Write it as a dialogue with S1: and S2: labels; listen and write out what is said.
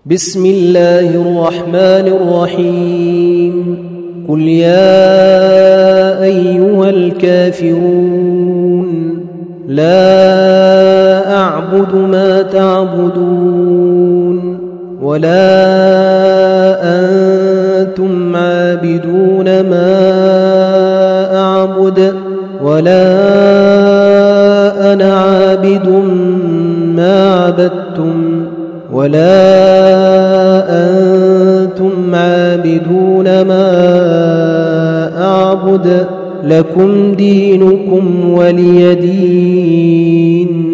S1: بسم الله الرحمن الرحيم قل يا أيها الكافرون لا أعبد ما تعبدون ولا أنتم عابدون ما أعبد ولا أنا عابد ما عبدتم ولا أنتم عابدون ما أعبد لكم دينكم ولي دين.